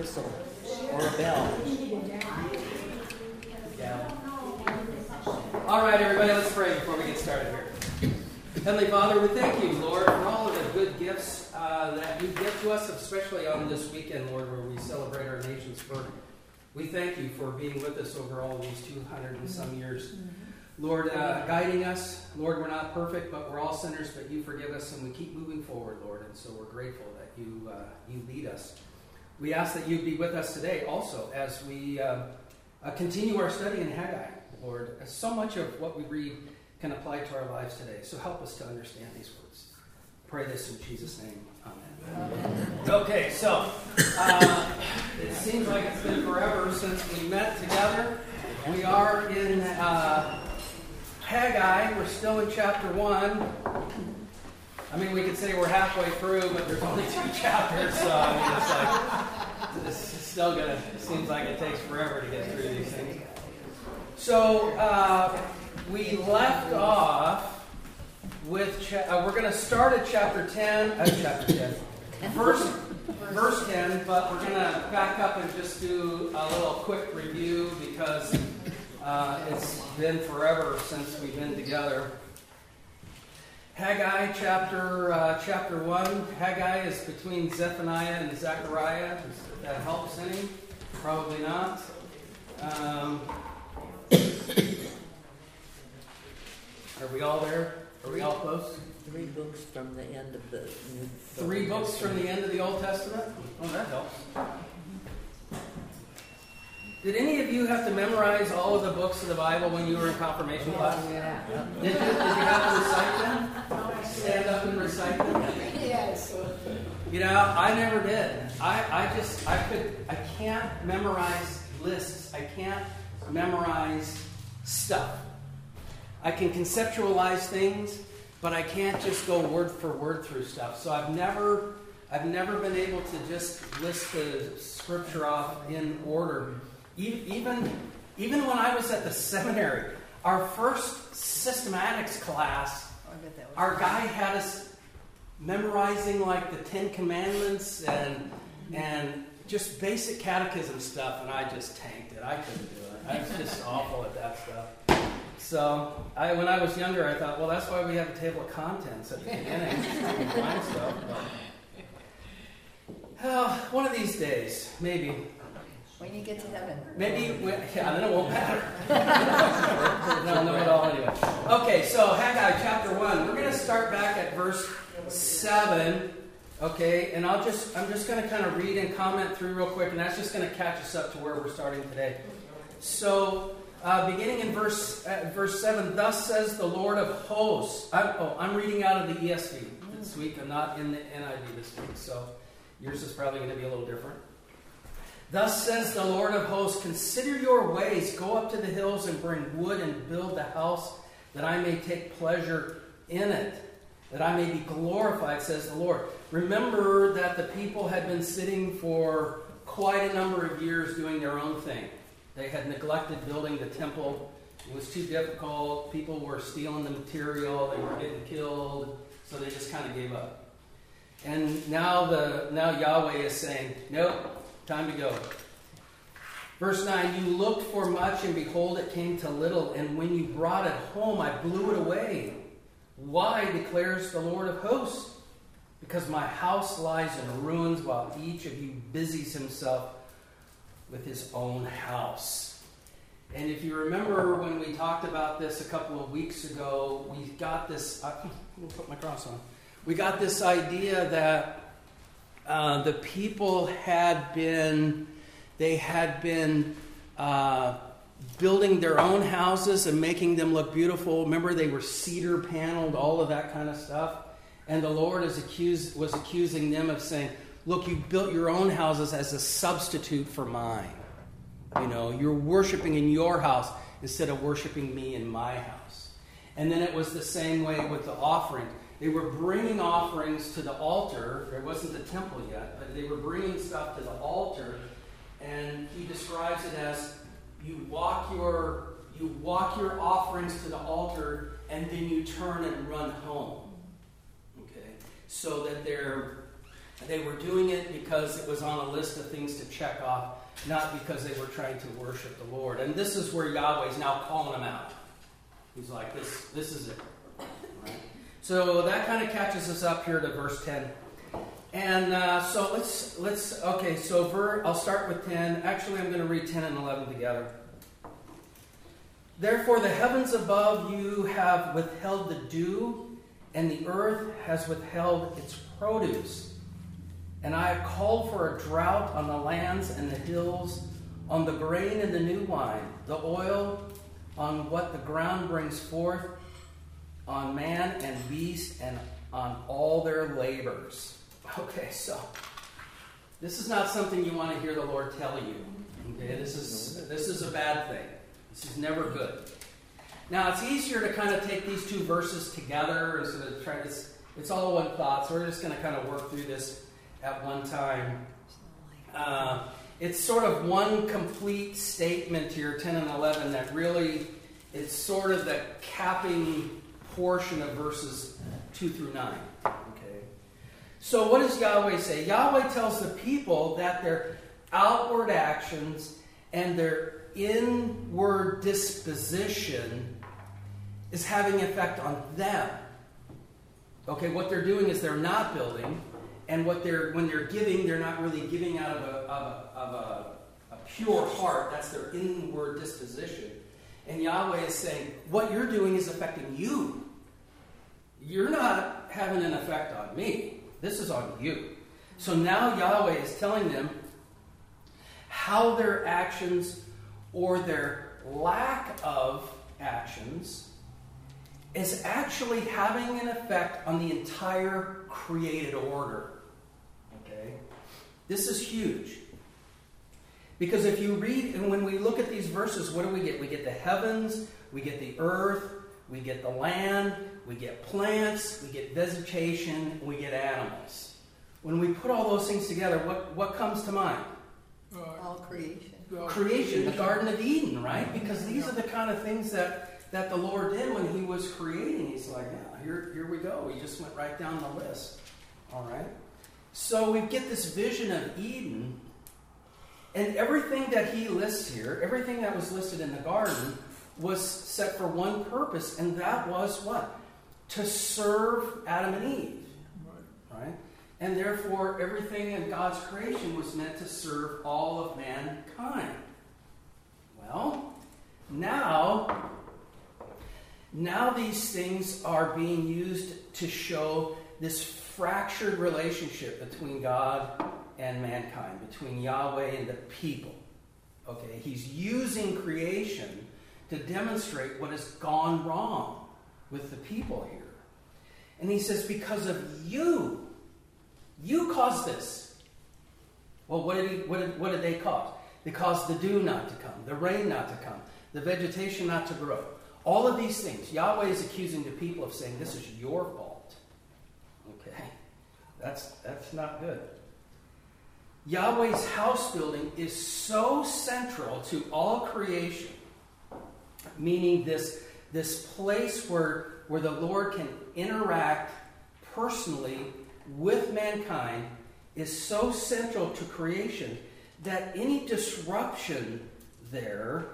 whistle or a bell. Yeah. All right, everybody, let's pray before we get started here. Heavenly Father, we thank you, Lord, for all of the good gifts that you give to us, especially on this weekend, Lord, where we celebrate our nation's birth. We thank you for being with us over all of these 200 and some years. Lord, guiding us. Lord, we're not perfect, but we're all sinners, but you forgive us, and we keep moving forward, Lord, and so we're grateful that you lead us. We ask that you be with us today also as we continue our study in Haggai, Lord. So much of what we read can apply to our lives today, so help us to understand these words. Pray this in Jesus' name. Amen. Okay, so it seems like it's been forever since we met together. We are in Haggai. We're still in chapter 1. I mean, we could say we're halfway through, but there's only 2 chapters, so I mean, it's like, this is still gonna, it seems like it takes forever to get through these things. So, we left off with, we're going to start at chapter 10, verse 10, but we're going to back up and just do a little quick review because it's been forever since we've been together. Haggai chapter 1. Haggai is between Zephaniah and Zechariah. If that helps any? Probably not. Are we all there? Are we all close? 3 books from the end of the New 3 books from the end of the Old Testament? Oh, that helps. Did any of you have to memorize all of the books of the Bible when you were in confirmation class? Yeah. Did you have to recite them? Stand up and recite them? Yes. You know, I never did. I can't memorize lists. I can't memorize stuff. I can conceptualize things, but I can't just go word for word through stuff. So I've never been able to just list the scripture off in order. Even when I was at the seminary, our first systematics class, our guy had us memorizing like the 10 Commandments and just basic catechism stuff, and I just tanked it. I couldn't do it. I was just awful at that stuff. So when I was younger, I thought, well, that's why we have a table of contents at the beginning. Find stuff. Oh, one of these days, maybe. When you get to heaven. Maybe, then it won't matter. No, at all anyway. Okay, so Haggai chapter 1. We're going to start back at verse 7. Okay, and I'm just going to kind of read and comment through real quick, and that's just going to catch us up to where we're starting today. So, beginning in verse 7, thus says the Lord of hosts. I'm reading out of the ESV this week. I'm not in the NIV this week, so yours is probably going to be a little different. Thus says the Lord of hosts, consider your ways, go up to the hills and bring wood and build the house, that I may take pleasure in it, that I may be glorified, says the Lord. Remember that the people had been sitting for quite a number of years doing their own thing. They had neglected building the temple. It was too difficult. People were stealing the material. They were getting killed. So they just kind of gave up. And now Yahweh is saying, nope, time to go. Verse 9, you looked for much, and behold, it came to little. And when you brought it home, I blew it away. Why, declares the Lord of hosts? Because my house lies in ruins while each of you busies himself with his own house. And if you remember when we talked about this a couple of weeks ago, we got this, I'm going to put my cross on. We got this idea that the people had been building their own houses and making them look beautiful. Remember, they were cedar paneled, all of that kind of stuff. And the Lord was accusing them of saying, look, you built your own houses as a substitute for mine. You know, you're worshiping in your house instead of worshiping me in my house. And then it was the same way with the offering. They were bringing offerings to the altar. There wasn't the temple yet, but they were bringing stuff to the altar. And he describes it as you walk your offerings to the altar, and then you turn and run home. Okay, so that they're They were doing it because it was on a list of things to check off, not because they were trying to worship the Lord. And this is where Yahweh is now calling them out. He's like, this is it. Right? So that kind of catches us up here to verse 10. And so let's okay, so I'll start with 10. Actually, I'm going to read 10 and 11 together. Therefore, the heavens above you have withheld the dew, and the earth has withheld its produce. And I have called for a drought on the lands and the hills, on the grain and the new wine, the oil, on what the ground brings forth, on man and beast, and on all their labors. Okay, so this is not something you want to hear the Lord tell you. Okay, this is a bad thing. This is never good. Now, it's easier to kind of take these two verses together and sort of try this. It's all one thought, so we're just going to kind of work through this at one time. It's sort of one complete statement here, 10 and 11, that really, it's sort of the capping portion of verses 2 through 9. Okay. So what does Yahweh say? Yahweh tells the people that their outward actions and their inward disposition is having an effect on them. Okay, what they're doing is they're not building, and when they're giving, they're not really giving out of a pure heart. That's their inward disposition. And Yahweh is saying, what you're doing is affecting you. You're not having an effect on me. This is on you. So now Yahweh is telling them how their actions or their lack of actions is actually having an effect on the entire created order. Okay? This is huge. Because if you read, and when we look at these verses, what do we get? We get the heavens, we get the earth, we get the land, we get plants, we get vegetation, we get animals. When we put all those things together, what comes to mind? All creation. Creation, the Garden of Eden, right? Because these are the kind of things that the Lord did when He was creating. He's like, yeah, here we go. He just went right down the list. All right? So we get this vision of Eden, and everything that He lists here, everything that was listed in the garden, was set for one purpose, and that was what? To serve Adam and Eve. Right? And therefore, everything in God's creation was meant to serve all of mankind. Well, now these things are being used to show this fractured relationship between God and mankind, between Yahweh and the people. Okay, He's using creation to demonstrate what has gone wrong with the people here. And He says, because of you caused this. Well, what did they cause? They caused the dew not to come, the rain not to come, the vegetation not to grow. All of these things, Yahweh is accusing the people of saying, this is your fault. Okay, that's not good. Yahweh's house building is so central to all creation, meaning this place where the Lord can interact personally with mankind is so central to creation that any disruption there,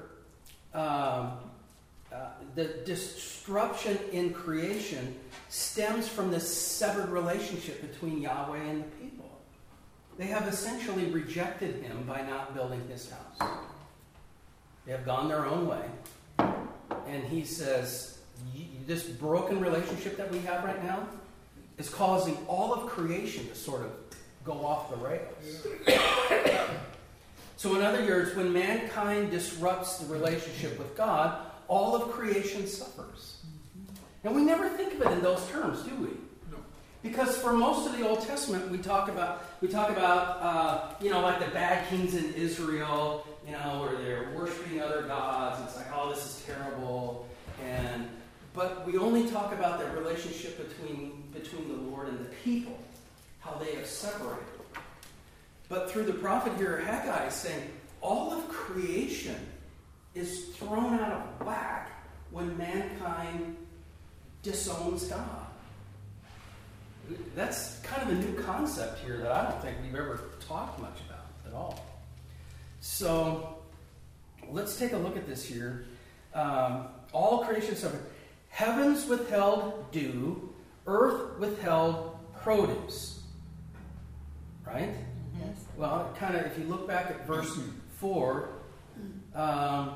the disruption in creation stems from this severed relationship between Yahweh and the people. They have essentially rejected Him by not building His house. They have gone their own way. And He says, this broken relationship that we have right now is causing all of creation to sort of go off the rails. So in other words, when mankind disrupts the relationship with God, all of creation suffers. And we never think of it in those terms, do we? No. Because for most of the Old Testament, we talk about like the bad kings in Israel, where they're worshiping other gods. It's like, oh, this is terrible. But we only talk about that relationship between the Lord and the people, how they have separated. But through the prophet here, Haggai is saying, all of creation is thrown out of whack when mankind disowns God. That's kind of a new concept here that I don't think we've ever talked much about at all. So let's take a look at this here. All creation suffered. Heavens withheld dew, earth withheld produce. Right? Yes. Well, kind of, if you look back at verse 4, I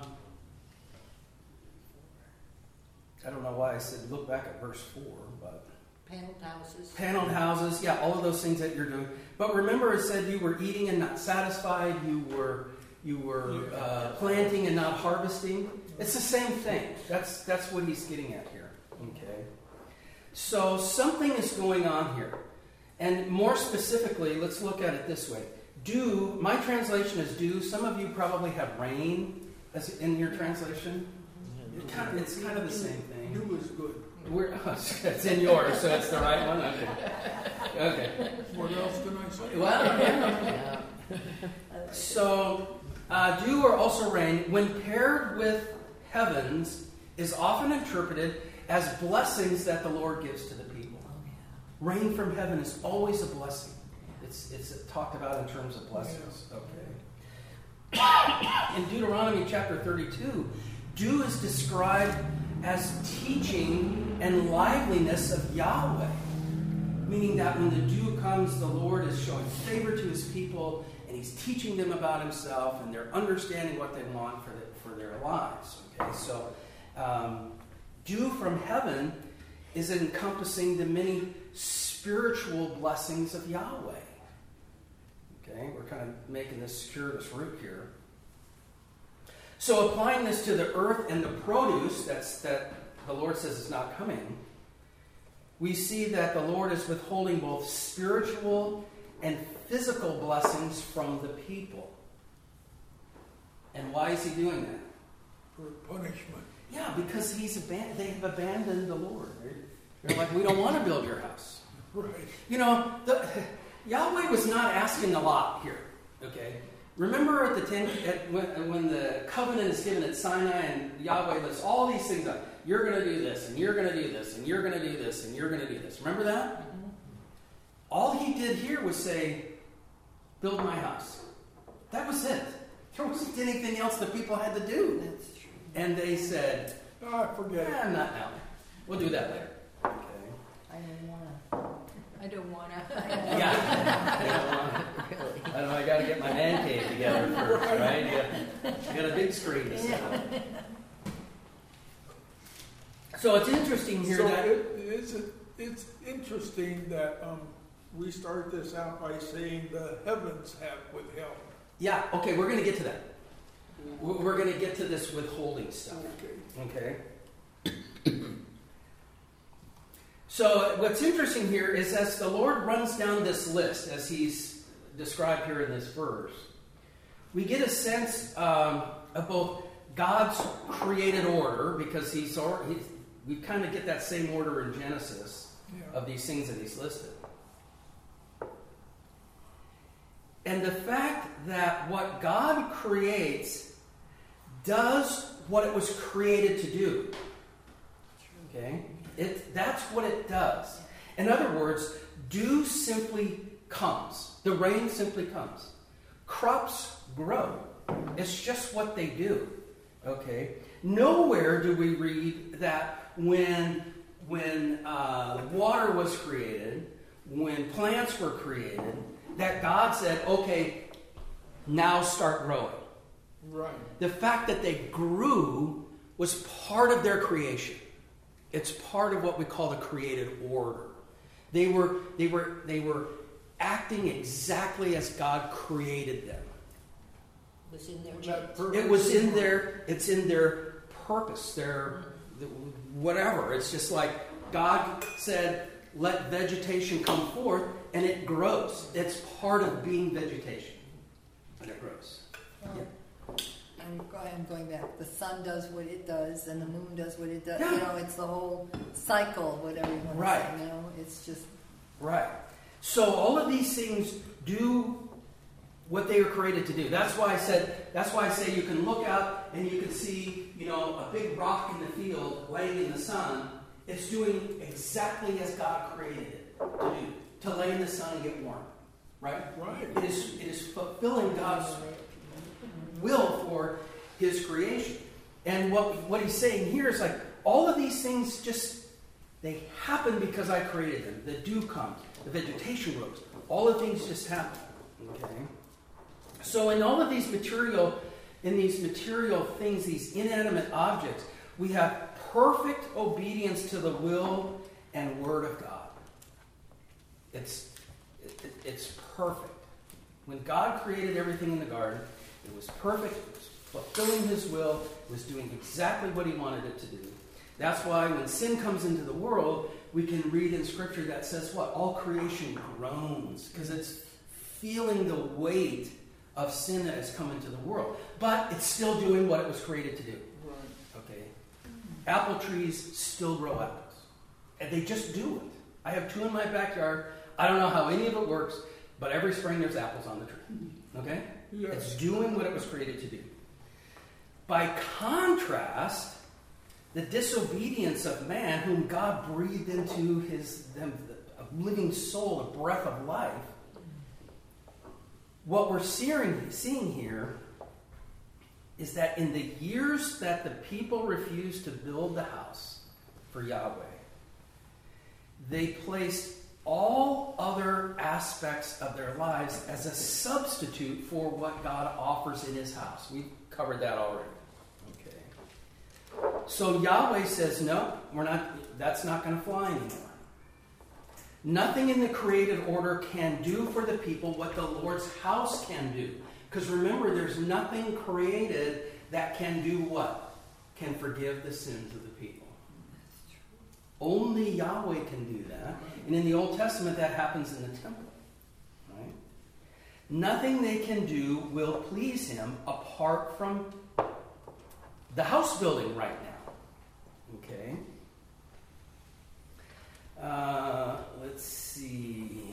don't know why I said look back at verse 4, but paneled houses, yeah, all of those things that you're doing. But remember, it said you were eating and not satisfied. You were planting and not harvesting. It's the same thing. That's what he's getting at here. Okay. So something is going on here, and more specifically, let's look at it this way. Dew. My translation is dew. Some of you probably have rain as in your translation. It's kind of the same thing. Dew is good. It's in yours, so it's the right one? Okay. What else can I say? Well, yeah. So, dew or also rain, when paired with heavens, is often interpreted as blessings that the Lord gives to the people. Rain from heaven is always a blessing. It's talked about in terms of blessings. Okay. In Deuteronomy chapter 32, dew is described as teaching and liveliness of Yahweh. Meaning that when the dew comes, the Lord is showing favor to his people, and he's teaching them about himself, and they're understanding what they want for their lives. Okay, so dew from heaven is encompassing the many spiritual blessings of Yahweh. Okay, we're kind of making this circuitous route here. So applying this to the earth and the produce that the Lord says is not coming, we see that the Lord is withholding both spiritual and physical blessings from the people. And why is he doing that? For punishment. Yeah, because they have abandoned the Lord. They're like, we don't want to build your house. Right. You know, Yahweh was not asking a lot here. Okay? Remember when the covenant is given at Sinai and Yahweh lists all these things up. You're going to do this, and you're going to do this, and you're going to do this, and you're going to do this. Remember that? Mm-hmm. All he did here was say, build my house. That was it. There wasn't anything else the people had to do. That's true. And they said, Forget it. Not now. We'll do that later. Okay. I don't want to. Yeah. I know, I got to get my man cave together first, right? You got a big screen to set up. So it's interesting here it's interesting that we start this out by saying the heavens have withheld. Yeah, okay, we're going to get to that. We're going to get to this withholding stuff. Okay? So what's interesting here is as the Lord runs down this list, as he's described here in this verse, we get a sense of both God's created order, because we kind of get that same order in Genesis of these things that he's listed. And the fact that what God creates does what it was created to do. Okay? That's what it does. In other words, dew simply comes. The rain simply comes. Crops grow. It's just what they do. Okay? Nowhere do we read that when water was created, when plants were created, that God said, okay, now start growing. Right. The fact that they grew was part of their creation. It's part of what we call the created order. They were acting exactly as God created them. Was in their It's in their purpose, whatever. It's just like God said, let vegetation come forth, and it grows. It's part of being vegetation, and it grows. Yeah. I'm going back. The sun does what it does, and the moon does what it does. Yeah. You know, it's the whole cycle, whatever you want to Right. say. You know, it's just Right. So all of these things do what they were created to do. That's why I say you can look out and you can see, a big rock in the field laying in the sun. It's doing exactly as God created it. to do, to lay in the sun and get warm, right? Right. It is fulfilling God's will for his creation. And what he's saying here is like, all of these things just, they happen because I created them. The dew comes, the vegetation grows. All the things just happen. Okay? So in all of these material things, these inanimate objects, we have perfect obedience to the will and word of God. It's perfect. When God created everything in the garden, it was perfect. It was fulfilling his will. It was doing exactly what he wanted it to do. That's why when sin comes into the world, we can read in Scripture that says what? All creation groans, because it's feeling the weight of sin that has come into the world. But it's still doing what it was created to do. Right. Okay? Apple trees still grow apples. And they just do it. I have 2 in my backyard. I don't know how any of it works, but every spring there's apples on the tree. Okay? Yes. It's doing what it was created to do. By contrast, the disobedience of man, whom God breathed into a living soul, a breath of life, what we're seeing here is that in the years that the people refused to build the house for Yahweh, they placed all other aspects of their lives as a substitute for what God offers in his house. We've covered that already. Okay. So Yahweh says, no, that's not going to fly anymore. Nothing in the created order can do for the people what the Lord's house can do. Because remember, there's nothing created that can do what? Can forgive the sins of the people. Only Yahweh can do that. And in the Old Testament, that happens in the temple. Right? Nothing they can do will please him apart from the house building right now. Okay? Let's see.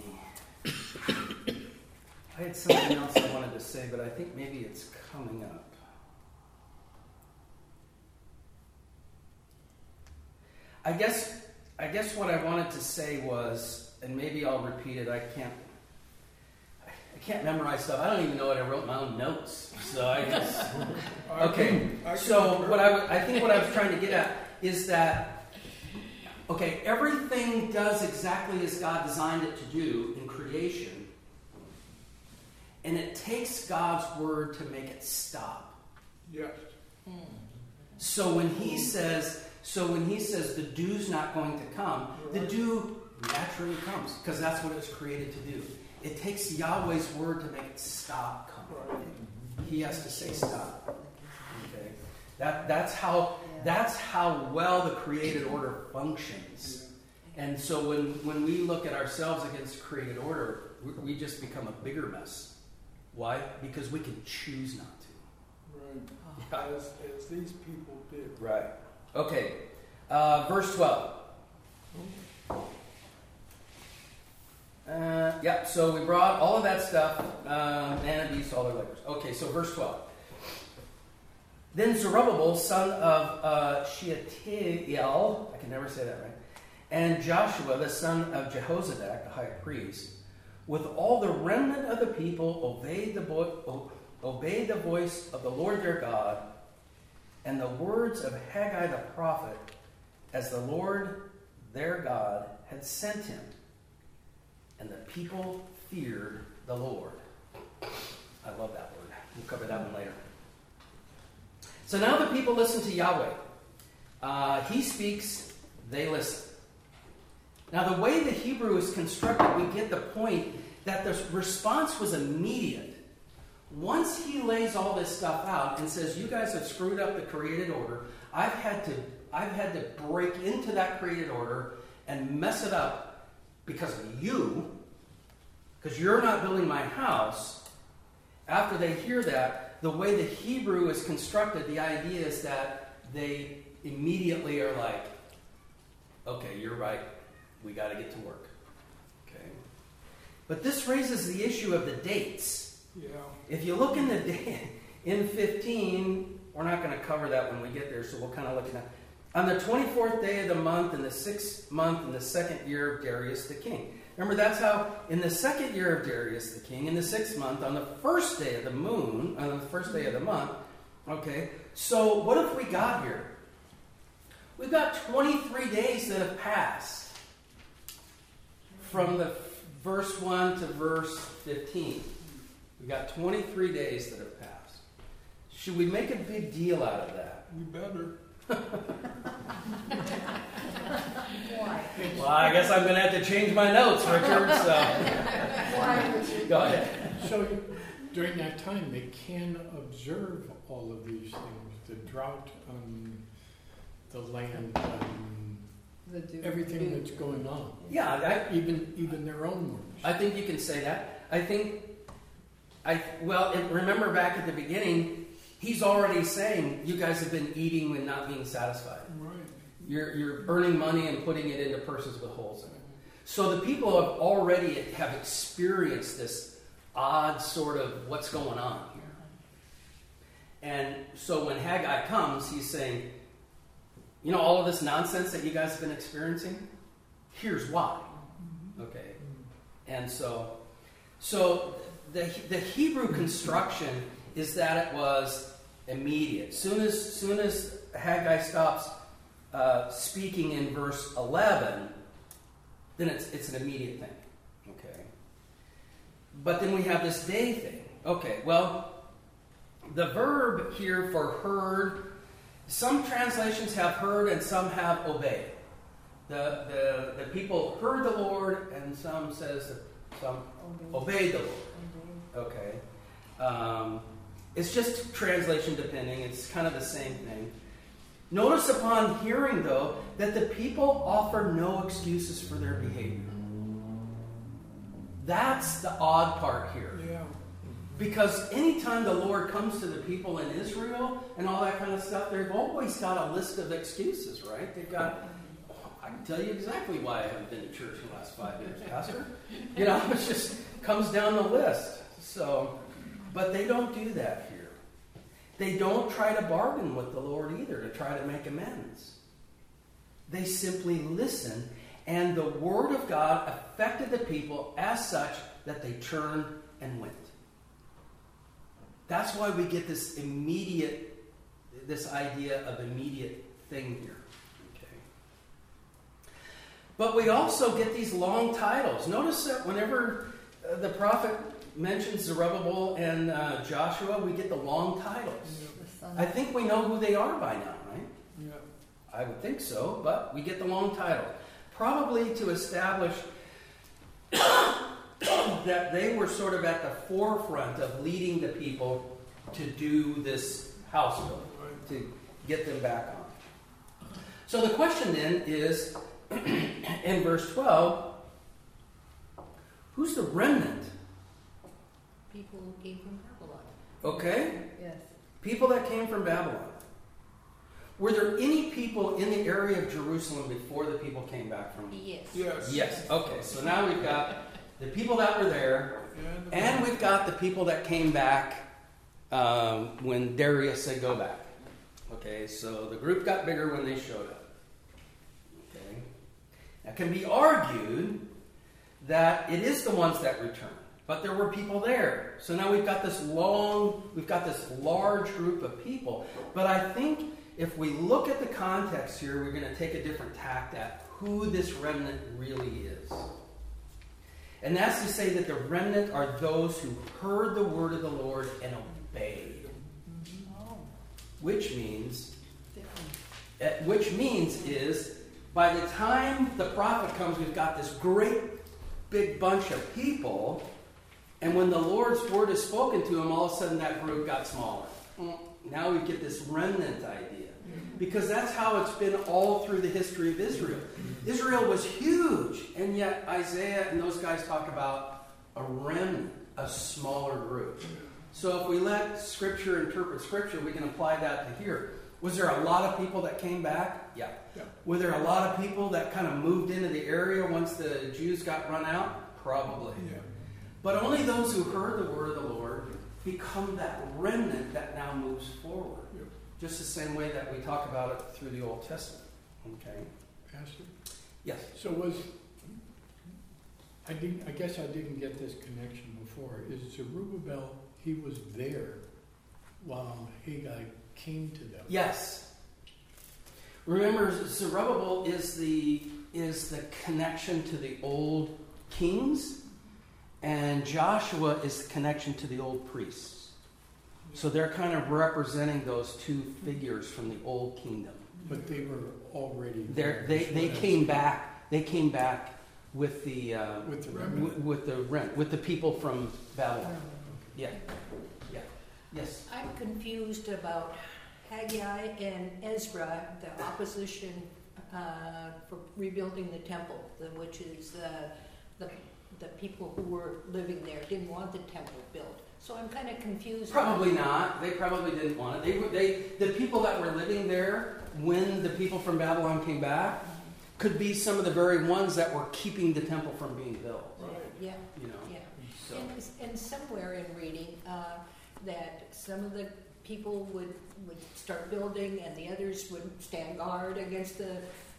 I had something else I wanted to say, but I think maybe it's coming up. I guess what I wanted to say was, and maybe I'll repeat it. I can't memorize stuff. I don't even know what I wrote in my own notes. So I guess. Okay. So I think what I was trying to get at is that, okay, everything does exactly as God designed it to do in creation, and it takes God's word to make it stop. Yes. So when he says the dew's not going to come, the dew naturally comes because that's what it's created to do. It takes Yahweh's word to make it stop coming. He has to say stop. Okay, that's how well the created order functions. And so when we look at ourselves against created order, we just become a bigger mess. Why? Because we can choose not to. Right. As these people did. Right. Okay. Verse 12. So we brought all of that stuff, and beast, all their labors. Okay, so verse 12. Then Zerubbabel, son of Shealtiel, I can never say that right, and Joshua, the son of Jehozadak, the high priest, with all the remnant of the people, obeyed the voice of the Lord their God, and the words of Haggai the prophet, as the Lord their God had sent him. And the people feared the Lord. I love that word. We'll cover that one later. So now the people listen to Yahweh. He speaks, they listen. Now the way the Hebrew is constructed, we get the point that the response was immediate. Once he lays all this stuff out and says, you guys have screwed up the created order, I've had to break into that created order and mess it up because of you, because you're not building my house. After they hear that, the way the Hebrew is constructed, the idea is that they immediately are like, okay, you're right, we got to get to work. Okay, but this raises the issue of the dates. Yeah. If you look in 15, we're not going to cover that when we get there, so we'll kind of look at that. On the 24th day of the month, in the 6th month, in the 2nd year of Darius the king. Remember, that's how in the second year of Darius the king, in the 6th month, on the first day of the moon, on the first day of the month, okay, so what have we got here? We've got 23 days that have passed from the verse 1 to verse 15. We've got 23 days that have passed. Should we make a big deal out of that? We better. Why? Well, I guess I'm going to have to change my notes, Richard. So. Why would you? Go ahead. So during that time, they can observe all of these things, the drought on the land, everything that's going on. Yeah, Even their own words. I think you can say that. Remember back at the beginning, he's already saying you guys have been eating and not being satisfied. Right. You're earning money and putting it into purses with holes in it. So the people have experienced this odd sort of what's going on here. And so when Haggai comes, he's saying, you know, all of this nonsense that you guys have been experiencing, here's why. Okay. And so the Hebrew construction is that it was immediate. Soon as Haggai stops speaking in verse 11, then it's an immediate thing. Okay. But then we have this day thing. Okay, well, the verb here for heard, some translations have heard and some have obeyed. The people heard the Lord, and some says that some obeyed the Lord. Okay. It's just translation depending. It's kind of the same thing. Notice upon hearing, though, that the people offer no excuses for their behavior. That's the odd part here. Yeah. Because anytime the Lord comes to the people in Israel and all that kind of stuff, they've always got a list of excuses, right? They've got, I can tell you exactly why I haven't been to church in the last 5 years, Pastor. You know, it just comes down the list. So, but they don't do that here. They don't try to bargain with the Lord either to try to make amends. They simply listen, and the Word of God affected the people as such that they turned and went. That's why we get this idea of immediate thing here. Okay. But we also get these long titles. Notice that whenever the prophet mentions Zerubbabel and Joshua, we get the long titles. I think we know who they are by now, right? Yeah. I would think so, but we get the long title. Probably to establish that they were sort of at the forefront of leading the people to do this house building, to get them back on. So the question then is, in verse 12, who's the remnant? People who came from Babylon. Okay? Yes. People that came from Babylon. Were there any people in the area of Jerusalem before the people came back from? Yes. Yes. Yes. Okay, so now we've got the people that were there, and we've got the people that came back when Darius said go back. Okay, so the group got bigger when they showed up. Okay. Now, it can be argued that it is the ones that returned, but there were people there. So now we've got this large group of people. But I think if we look at the context here, we're going to take a different tact at who this remnant really is. And that's to say that the remnant are those who heard the word of the Lord and obeyed. Which means is by the time the prophet comes, we've got this great big bunch of people, and when the Lord's word is spoken to them, all of a sudden that group got smaller. Now we get this remnant idea. Because that's how it's been all through the history of Israel. Israel was huge, and yet Isaiah and those guys talk about a remnant, a smaller group. So if we let Scripture interpret Scripture, we can apply that to here. Was there a lot of people that came back? Yeah. Were there a lot of people that kind of moved into the area once the Jews got run out? Probably. Yeah. But only those who heard the word of the Lord become that remnant that now moves forward. Yeah. Just the same way that we talk about it through the Old Testament. Okay? Pastor? Yes. So I guess I didn't get this connection before. Is Zerubbabel, he was there while Haggai came to them? Yes. Remember, Zerubbabel is the connection to the old kings, and Joshua is the connection to the old priests. So they're kind of representing those two figures from the old kingdom. But they were already there. They came back. They came back with the with the people from Babylon. Yeah. Yes. I'm confused about Haggai and Ezra, the opposition for rebuilding the temple, which is the people who were living there didn't want the temple built. So I'm kind of confused. Probably not. They probably didn't want it. The people that were living there when the people from Babylon came back could be some of the very ones that were keeping the temple from being built. Yeah. You know. Yeah. So. And somewhere in reading that some of the people would start building and the others would stand guard against the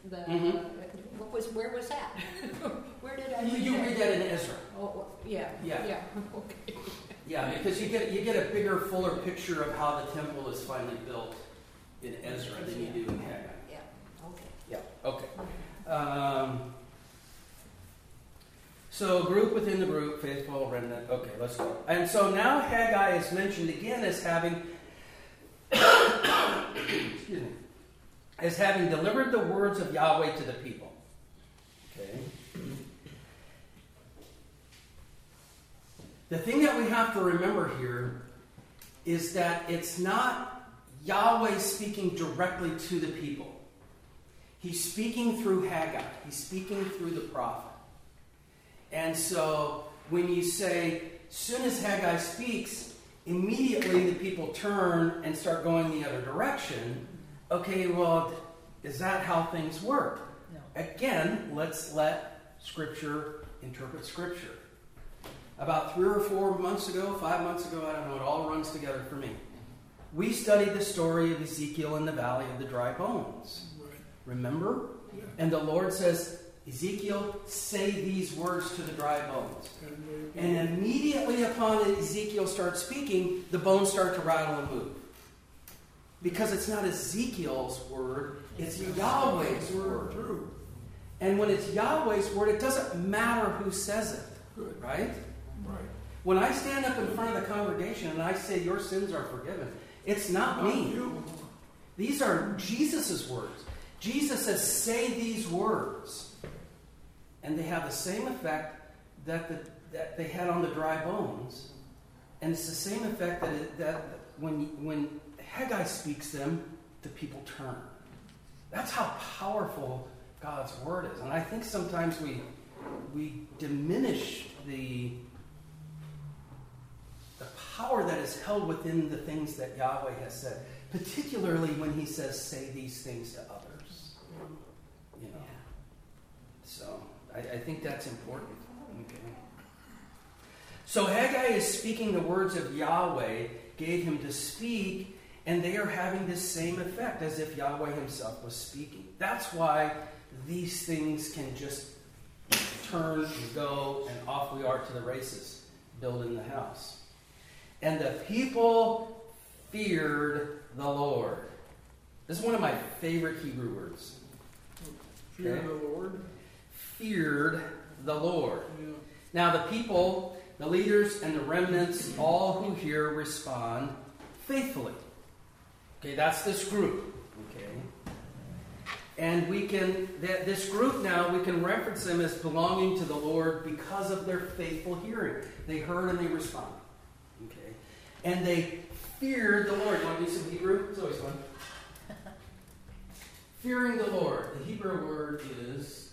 where was that? Where did I read you that? read that in Ezra. Oh, yeah. Okay. Yeah, because you get a bigger, fuller picture of how the temple is finally built in Ezra than you do in Haggai. Yeah. Okay. Yeah. Okay. So group within the group, faithful remnant. Okay, let's go. And so now Haggai is mentioned again as having, excuse me, as having delivered the words of Yahweh to the people. Okay. The thing that we have to remember here is that it's not Yahweh speaking directly to the people. He's speaking through Haggai. He's speaking through the prophet. And so when you say, as soon as Haggai speaks, immediately the people turn and start going the other direction. Okay, well, is that how things work? No. Again, let's let Scripture interpret Scripture. About 3 or 4 months ago, 5 months ago, I don't know, it all runs together for me. We studied the story of Ezekiel in the valley of the dry bones. Right. Remember? Yeah. And the Lord says, Ezekiel, say these words to the dry bones. And immediately upon Ezekiel starts speaking, the bones start to rattle and move. Because it's not Ezekiel's word, it's Yahweh's word. True. And when it's Yahweh's word, it doesn't matter who says it. Good. Right? Right. When I stand up in front of the congregation and I say, your sins are forgiven, it's not me. You. These are Jesus' words. Jesus says, say these words. And they have the same effect that they had on the dry bones. And it's the same effect that when Haggai speaks them, the people turn. That's how powerful God's word is. And I think sometimes we diminish the power that is held within the things that Yahweh has said, particularly when he says, say these things to others. You know. So I think that's important. Okay. So Haggai is speaking the words of Yahweh, gave him to speak, and they are having this same effect as if Yahweh himself was speaking. That's why these things can just turn and go, and off we are to the races, building the house. And the people feared the Lord. This is one of my favorite Hebrew words. Fear Okay. the Lord. Feared the Lord. Yeah. Now the people, the leaders, and the remnants, all who hear respond faithfully. Okay, that's this group. Okay. And we can, this group now, we can reference them as belonging to the Lord because of their faithful hearing. They heard and they responded. Okay. And they feared the Lord. You want to do some Hebrew? It's always fun. Fearing the Lord. The Hebrew word is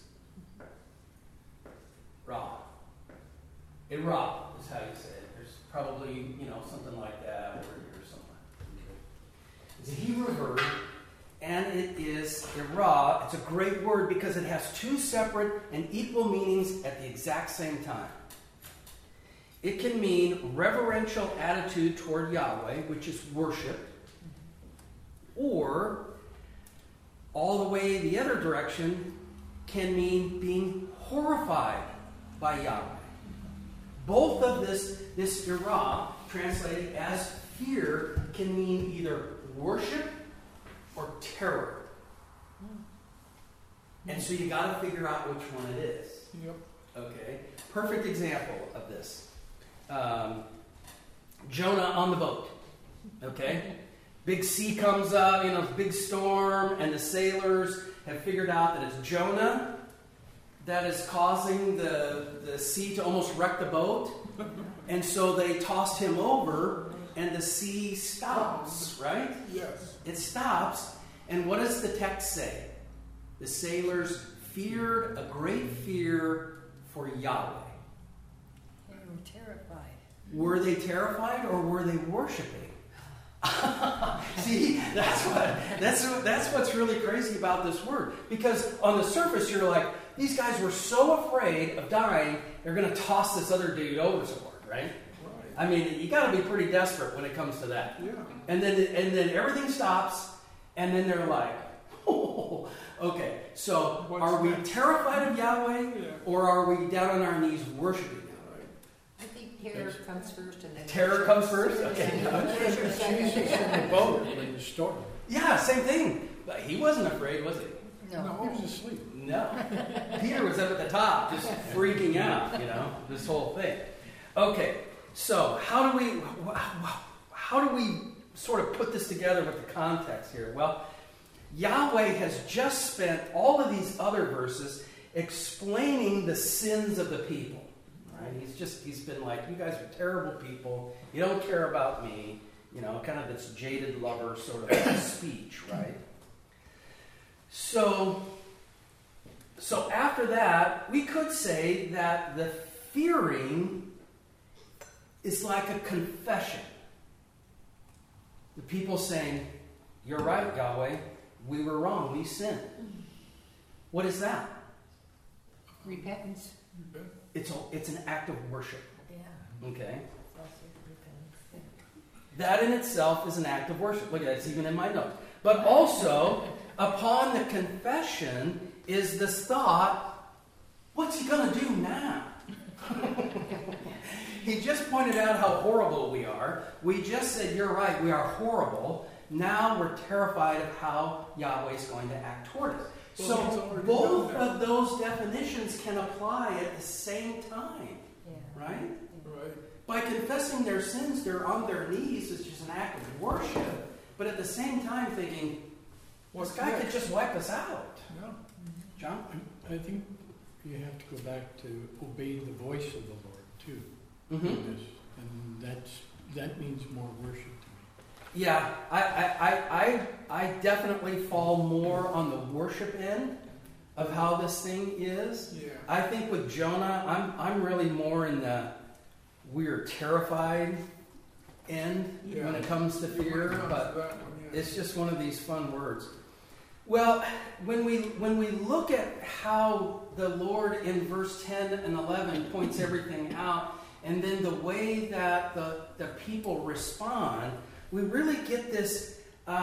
Ra. Ra is how you say it. There's probably, something like that over here somewhere. Okay. It's a Hebrew word, and it is Ra. It's a great word because it has two separate and equal meanings at the exact same time. It can mean reverential attitude toward Yahweh, which is worship, or all the way the other direction can mean being horrified by Yahweh. Both of this ira, translated as fear, can mean either worship or terror. And so you got to figure out which one it is. Yep. Okay. Perfect example of this. Jonah on the boat. Okay. Big sea comes up, big storm, and the sailors have figured out that it's Jonah that is causing the sea to almost wreck the boat. And so they tossed him over, and the sea stops, right? Yes. It stops, and what does the text say? The sailors feared a great fear for Yahweh. They were terrified. Were they terrified or were they worshiping? See, that's what's really crazy about this word. Because on the surface, you're like, these guys were so afraid of dying, they're going to toss this other dude overboard, right? Right. I mean, you got to be pretty desperate when it comes to that. Yeah. And then everything stops, and then they're like, oh, okay. So What's are we next? terrified of Yahweh, Yeah. or are we down on our knees worshiping Yahweh? I think terror comes first and then... Terror comes first? Okay. Pleasure second. Jesus in the boat in the storm. Yeah, same thing. But he wasn't afraid, was he? No. He was asleep. No. Peter was up at the top, just freaking out, this whole thing. Okay, so how do we sort of put this together with the context here? Well, Yahweh has just spent all of these other verses explaining the sins of the people. Right? He's been like, you guys are terrible people. You don't care about me. Kind of this jaded lover sort of speech, right? So after that, we could say that the fearing is like a confession. The people saying, you're right, Yahweh, we were wrong, we sinned. What is that? Repentance. It's an act of worship. Yeah. Okay? It's also repentance. That in itself is an act of worship. Look at that, it's even in my notes. But also, upon the confession is this thought, what's he going to do now? He just pointed out how horrible we are. We just said, you're right, we are horrible. Now we're terrified of how Yahweh is going to act toward us. Well, So he's already both done that. of those definitions can apply at the same time, Yeah. right? Right. By confessing their sins, they're on their knees. It's just an act of worship. But at the same time thinking, What's this guy could next? just wipe us out. Yeah. John? I think you have to go back to obey the voice of the Lord too. Mm-hmm. In this. And that means more worship to me. Yeah, I definitely fall more on the worship end of how this thing is. Yeah. I think with Jonah, I'm really more in the we're terrified end when it comes to fear, When it comes but to that one, yeah. it's just one of these fun words. Well, when we look at how the Lord in verse 10 and 11 points everything out, and then the way that the people respond, we really get this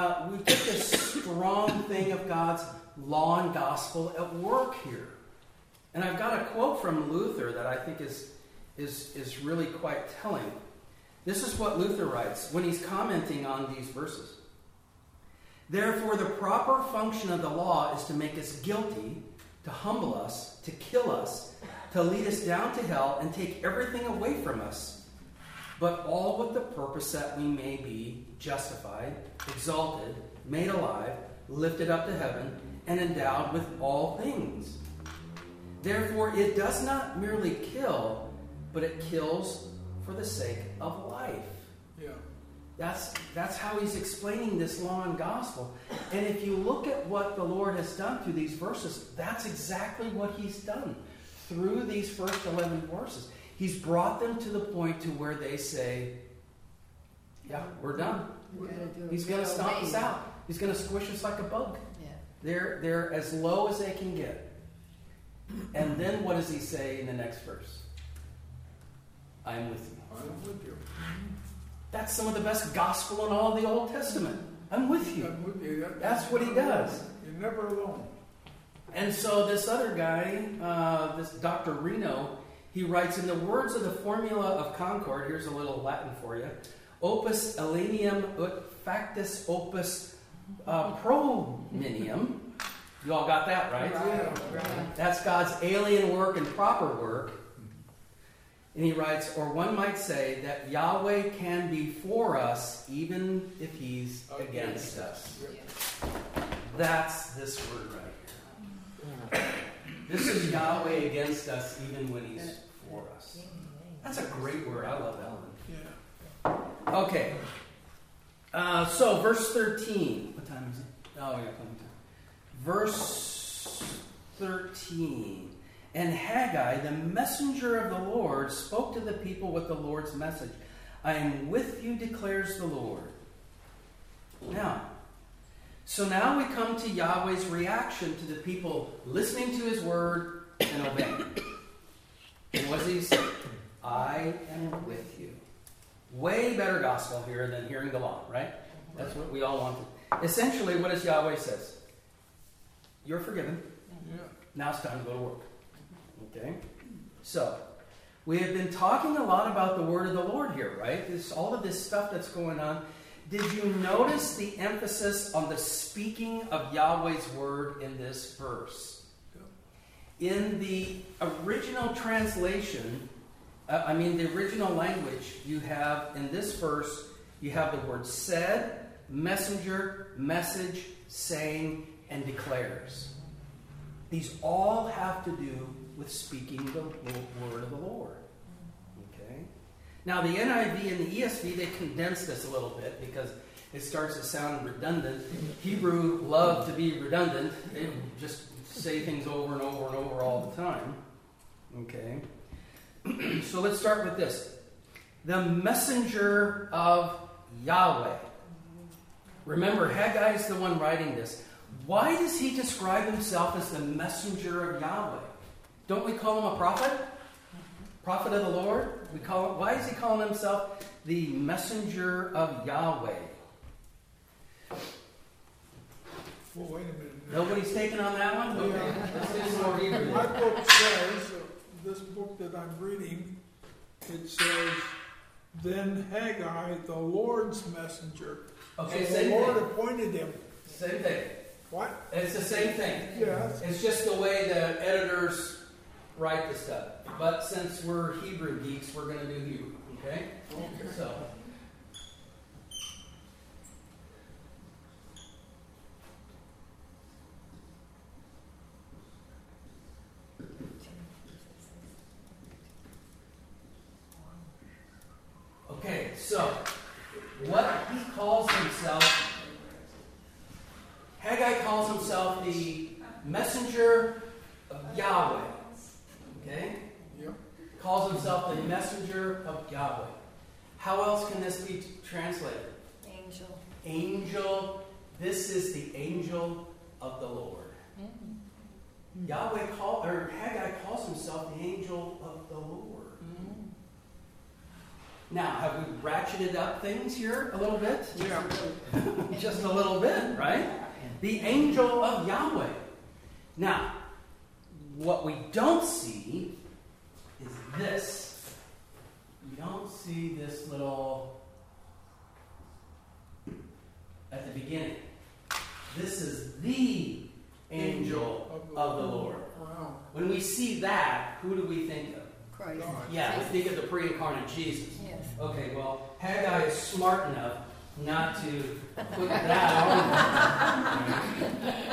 strong thing of God's law and gospel at work here. And I've got a quote from Luther that I think is really quite telling. This is what Luther writes when he's commenting on these verses. Therefore, the proper function of the law is to make us guilty, to humble us, to kill us, to lead us down to hell, and take everything away from us, but all with the purpose that we may be justified, exalted, made alive, lifted up to heaven, and endowed with all things. Therefore, it does not merely kill, but it kills for the sake of life. Yeah. That's how he's explaining this law and gospel. And if you look at what the Lord has done through these verses, that's exactly what he's done through these first 11 verses. He's brought them to the point to where they say, yeah, we're done. We gotta do it. He's going to stomp us out. He's going to squish us like a bug. Yeah. They're as low as they can get. And then what does he say in the next verse? I am with you. I'm with you. That's some of the best gospel in all of the Old Testament. I'm with you. I'm with you. That's what he does. You're never alone. And so this other guy, this Dr. Reno, he writes, in the words of the Formula of Concord, here's a little Latin for you, opus elenium ut factus opus prominium. You all got that, right? Yeah. That's God's alien work and proper work. And he writes, or one might say that Yahweh can be for us even if he's against us. That's this word right here. This is Yahweh against us even when he's for us. That's a great word. I love that one. Yeah. Okay. So verse 13. What time is it? Oh, yeah, plenty of time. Verse 13. And Haggai, the messenger of the Lord, spoke to the people with the Lord's message. I am with you, declares the Lord. Now we come to Yahweh's reaction to the people listening to his word and obeying. And what does he say? I am with you. Way better gospel here than hearing the law, right? That's what we all wanted. Essentially, what does Yahweh says? You're forgiven. Yeah. Now it's time to go to work. Okay? So, we have been talking a lot about the word of the Lord here, right? All of this stuff that's going on. Did you notice the emphasis on the speaking of Yahweh's word in this verse? In the original translation, the original language, you have, in this verse, you have the word said, messenger, message, saying, and declares. These all have to do with speaking the word of the Lord. Okay? Now, the NIV and the ESV, they condense this a little bit because it starts to sound redundant. Hebrew love to be redundant. They just say things over and over and over all the time. Okay? So let's start with this. The messenger of Yahweh. Remember, Haggai is the one writing this. Why does he describe himself as the messenger of Yahweh? Don't we call him a prophet? Prophet of the Lord? Why is he calling himself the messenger of Yahweh? Well, wait a minute. Nobody's taking on that one? Okay. Yeah. Let's do some more Hebrew. My book says, this book that I'm reading, it says, then Haggai, the Lord's messenger. Okay, so same the Lord thing. appointed him. Same thing. What? It's the same thing. Yes. It's just the way the editors write the stuff. But since we're Hebrew geeks, we're going to do Hebrew. Okay? So. Okay, so what he calls himself, Haggai calls himself the messenger of Yahweh. Okay? Yep. Calls himself the messenger of Yahweh. How else can this be translated? Angel. Angel. This is the angel of the Lord. Haggai calls himself the angel of the Lord. Now, have we ratcheted up things here a little bit? Yeah. Just a little bit, right? The angel of Yahweh. Now, what we don't see is this. We don't see this little at the beginning. This is the angel of the Lord. Wow. When we see that, who do we think of? Christ. God. Yeah, we think of the pre-incarnate Jesus. Yes. Okay, well, Haggai is smart enough not to put that on.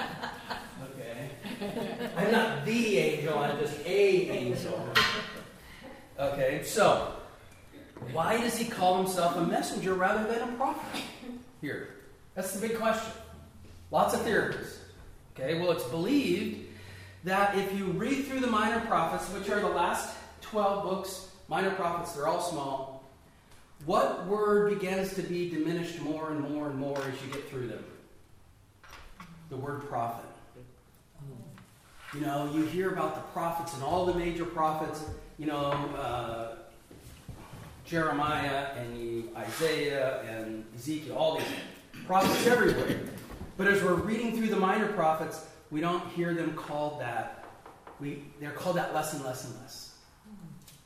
Okay. I'm not the angel, I'm just a angel. Okay, so why does he call himself a messenger rather than a prophet here? That's the big question. Lots of theories. Okay, well, it's believed that if you read through the minor prophets, which are the last 12 books, minor prophets, they're all small, what word begins to be diminished more and more and more as you get through them? The word prophet. You know, you hear about the prophets and all the major prophets, Jeremiah and Isaiah and Ezekiel, all these prophets everywhere. But as we're reading through the minor prophets, we don't hear them called that. They're called that less and less and less.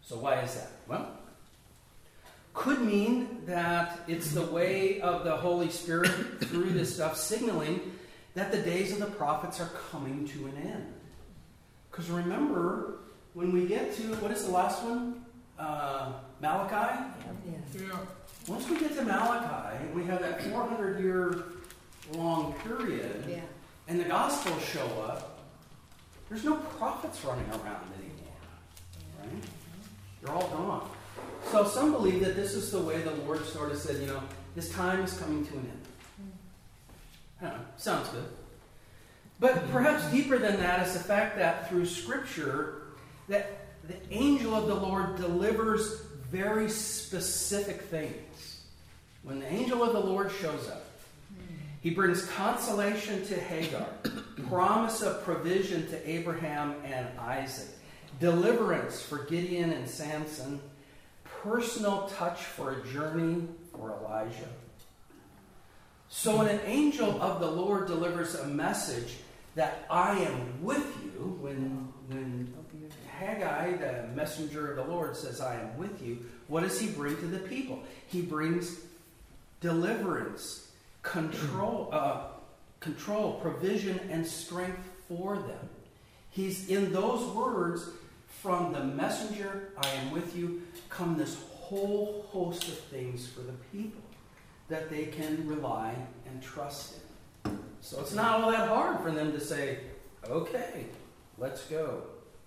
So why is that? Well, could mean that it's the way of the Holy Spirit through this stuff signaling that the days of the prophets are coming to an end. Because remember, when we get to, what is the last one? Malachi? Yeah. Once we get to Malachi, we have that 400-year long period, Yeah. and the Gospels show up, there's no prophets running around anymore. Right? They're all gone. So some believe that this is the way the Lord sort of said, this time is coming to an end. I don't know. Sounds good. But perhaps deeper than that is the fact that through Scripture, that the angel of the Lord delivers very specific things. When the angel of the Lord shows up, he brings consolation to Hagar, promise of provision to Abraham and Isaac, deliverance for Gideon and Samson, personal touch for a journey for Elijah. So when an angel of the Lord delivers a message that I am with you, when Haggai, the messenger of the Lord, says I am with you, what does he bring to the people? He brings deliverance, control, provision, and strength for them. He's in those words, from the messenger, I am with you, come this whole host of things for the people that they can rely and trust in. So it's not all that hard for them to say, okay, let's go.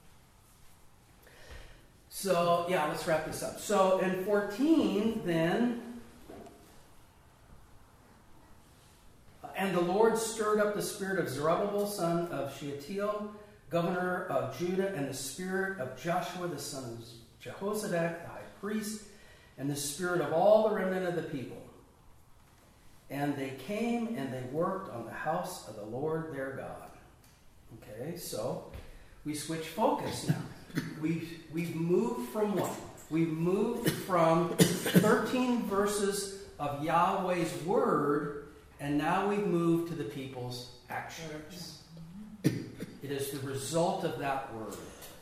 So, let's wrap this up. So in 14, then, and the Lord stirred up the spirit of Zerubbabel, son of Shealtiel, governor of Judah, and the spirit of Joshua, the son of Jehozadak, the high priest, and the spirit of all the remnant of the people. And they came and they worked on the house of the Lord their God. Okay, so we switch focus now. We've moved from what? We've moved from 13 verses of Yahweh's word, and now we've moved to the people's actions. It is the result of that word.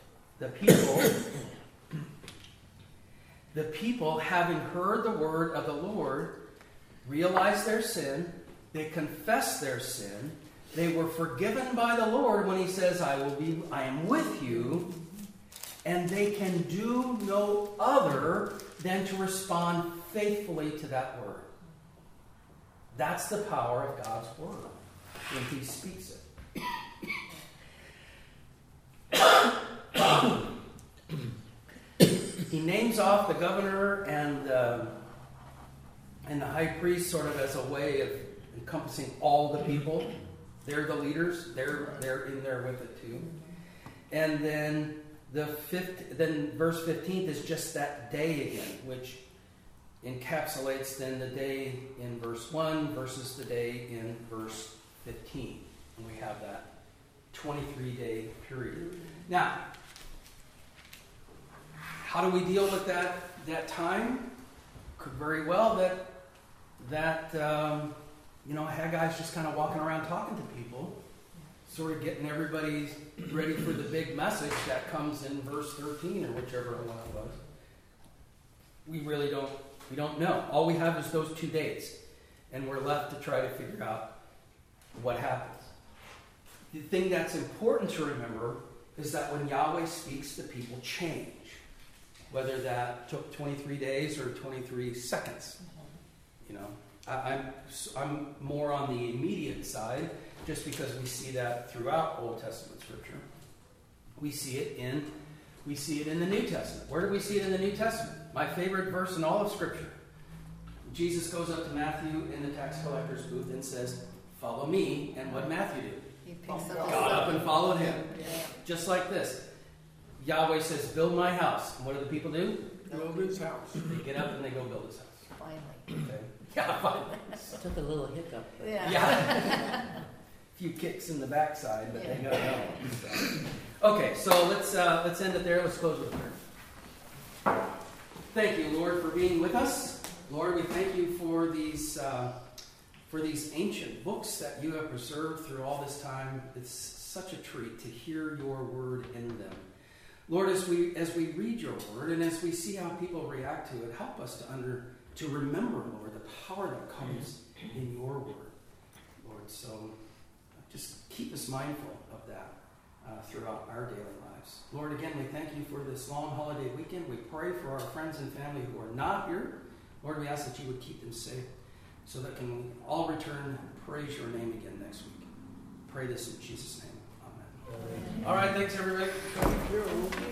The people, having heard the word of the Lord, realized their sin. They confessed their sin. They were forgiven by the Lord when he says, I am with you. And they can do no other than to respond faithfully to that word. That's the power of God's word when he speaks it. He names off the governor and the high priest sort of as a way of encompassing all the people. They're the leaders. They're in there with it too. And then verse 15 is just that day again, which encapsulates then the day in verse 1 versus the day in verse 15. And we have that 23-day period. Now, how do we deal with that time? Could very well that Haggai's just kind of walking around talking to people, sort of getting everybody ready for the big message that comes in verse 13 or whichever one it was. We don't know. All we have is those 2 dates, and we're left to try to figure out what happens. The thing that's important to remember is that when Yahweh speaks, the people change. Whether that took 23 days or 23 seconds. I'm more on the immediate side, just because we see that throughout Old Testament Scripture. We see it in the New Testament. Where do we see it in the New Testament? My favorite verse in all of Scripture. Jesus goes up to Matthew in the tax collector's booth and says, "Follow me." And what did Matthew do? He picks up Got up and followed him. Yeah. Just like this. Yahweh says, "Build my house." And what do the people do? Build his house. They get up and they go build his house. Finally. Okay. Yeah, finally. Took a little hiccup. Yeah. A few kicks in the backside, but they got going. So. Okay, so let's end it there. Let's close with prayer. Thank you, Lord, for being with us. Lord, we thank you for these ancient books that you have preserved through all this time. It's such a treat to hear your word in them. Lord, as we read your word and as we see how people react to it, help us to remember, Lord, the power that comes in your word, Lord. So just keep us mindful of that throughout our daily lives. Lord, again, we thank you for this long holiday weekend. We pray for our friends and family who are not here. Lord, we ask that you would keep them safe so that we can all return and praise your name again next week. Pray this in Jesus' name. Amen. All right, thanks, everybody. Thank you.